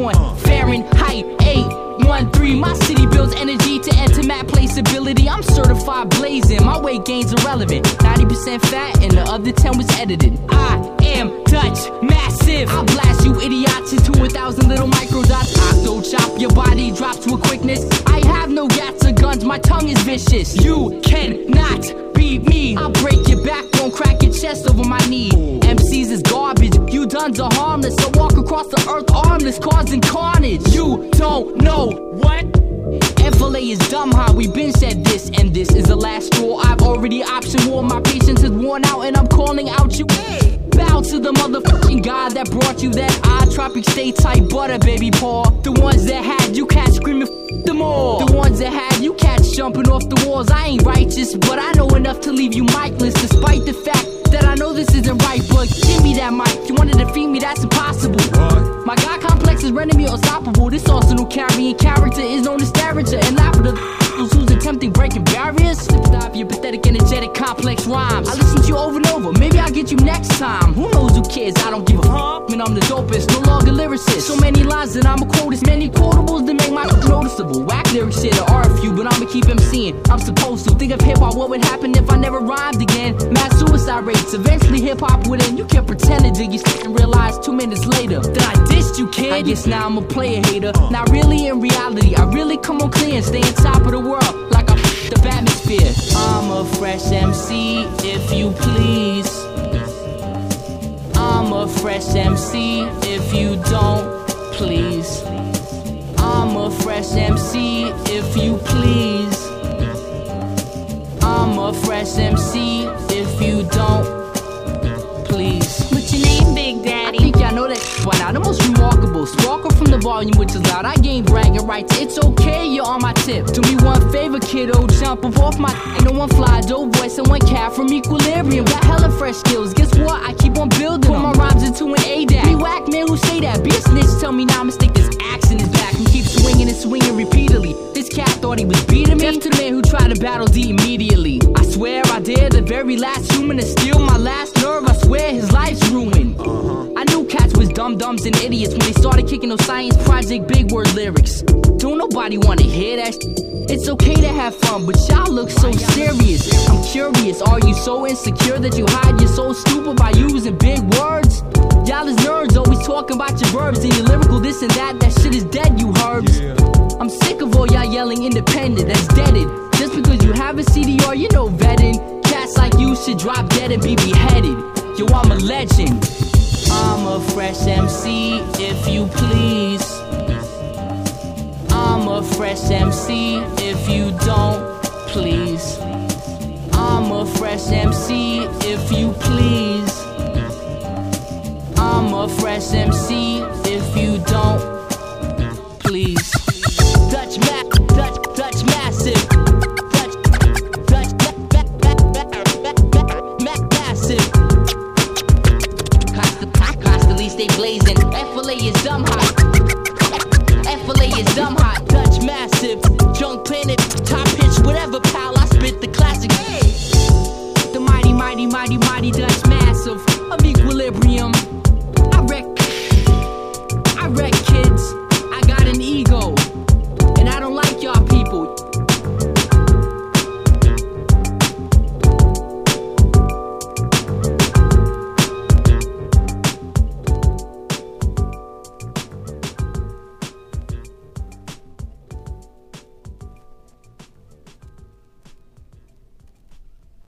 on Fahrenheit 813. My city builds energy to enter map placeability. I'm certified blazing, my weight gain's irrelevant. 90% fat and the other 10 was edited. I am Dutch massive. I'll blast you idiots into 1,000 little micro dots. Octo chop your body, drop to a quickness. I have no gats or guns, my tongue is vicious. You cannot beat me. I'll break your backbone, crack your chest over my knee. MCs is garbage, you duns are harmless. So walk across the earth armless, causing carnage. You don't know what? FLA is dumb, how we been said this, and this is the last straw. I've already option war, my patience is worn out, and I'm calling out you. Bow to the motherfucking God that brought you that odd tropic state type butter, baby paw. The ones that had you cats screaming them all. The ones that had you cats jumping off the walls. I ain't righteous, but I know enough to leave you micless, despite the fact that I know this isn't right. But give me that mic, you wanna defeat me, that's impossible. My God complex is rendering me unstoppable. This arsenal carrying character is known as Stavager, and laugh at the who's attempting breaking barriers. Stop your pathetic, energetic, complex rhymes. I listen to you over and over, maybe I'll get you next time. Who knows, who cares, I don't give a fuck. Man, I'm the dopest, no longer lyricist. So many lines that I'ma quote, as many quotables to make my noticeable. Whack lyrics here, there are a few, but I'ma keep MCing. I'm supposed to think of hip-hop, what would happen if I never rhymed again? Mass suicide rates, eventually hip-hop would end. You can't pretend it, did you and realize 2 minutes later that I dissed you, kid? I guess now I'm a player hater. Not really in reality, I really come on clear and stay on top of the world like I the atmosphere. I'm a fresh MC, if you please. I'm a fresh MC, if you don't, please. I'm a fresh MC, if you please. I'm a fresh MC, if you don't, please. What's your name, Big Daddy? I think y'all know that by now. The most remarkable sparkle from the volume, which is loud. I gain bragging rights. It's okay, you're on my tip. Do me one favor, kiddo. Jump up off my. Ain't no one fly, dope voice, and one cat from Equilibrium. Got hella fresh skills. Guess what? I keep on building. Put my rhymes into an ADAC. Be whack man who say that. Be a snitch. Tell me now, mistake this axe in his back and keep swinging and swinging repeatedly. This cat thought he was beating me. Death to the man who tried to battle D immediately. I swear I dare the very last human to steal my last nerve. I swear his life's ruined. I knew cats was dum-dums and idiots when they started kicking those science project big word lyrics. Don't nobody wanna hear that It's okay to have fun, but y'all look so serious. I'm curious, are you so insecure that you hide your soul stupid by using big words? Y'all is nerds, always talking about your verbs and your lyrical this and that. That shit is dead, you herbs. I'm sick of all y'all yelling independent, that's deaded. Just because you have a CDR, you know vetting. Cats like you should drop dead and be beheaded. Yo, I'm a legend. I'm a fresh MC, if you please. I'm a fresh MC, if you don't, please. I'm a fresh MC, if you please. I'm a fresh MC, if you don't,